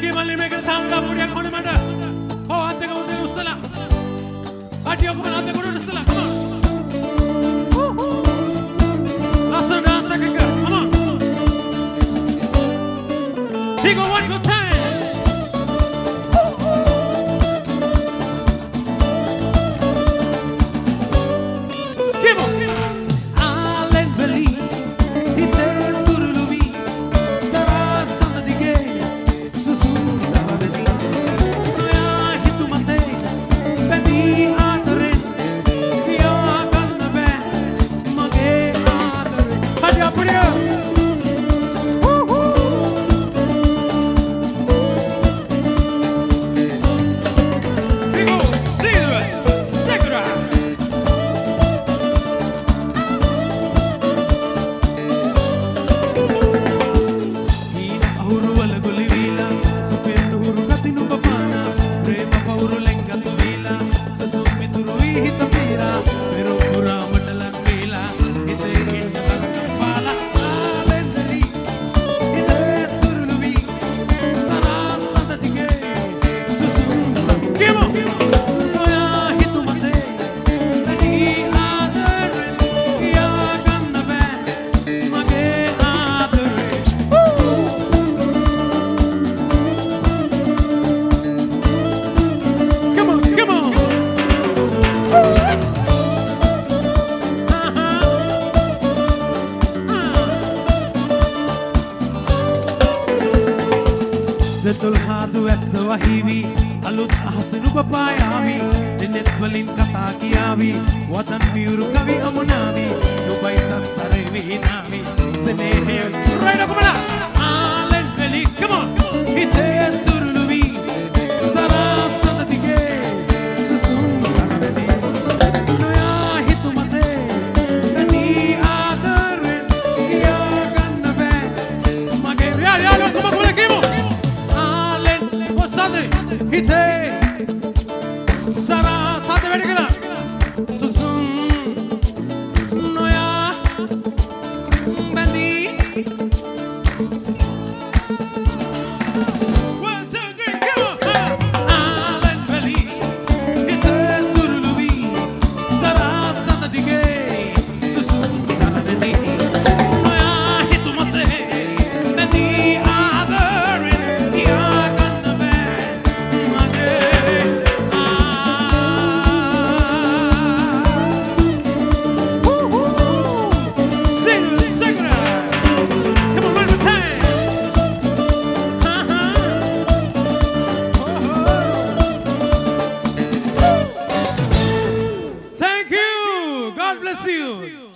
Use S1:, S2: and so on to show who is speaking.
S1: මල්ලි මේක තාමලා පොඩියක් ඕනේ මට. ඔව් අත් දෙක උදේ උස්සලා. අඩිය ඔක්කොම අත් දෙක උඩට උස්සලා. Come on. Last dance again. Come on. Here go one more time. Come on. Betul hadu essa wahiwi alut ahsanu papayawi denet walin kata kiyawi watan biuru kavi amunawi dubai sansare vinawi senehe right up come on alen veli come on hite turluvi sara sanadige susun sanadi noya hitumate ani adare kiya ganna be mage ya come on come on Hite Sara Sate ready kala Susum Noya Bandi 1, 2, 3 come on Alan Valley Hite Turulubi Sara Sate dige Susum Sara Bandi Noya Hitumate Bandi Adare Ya God bless you.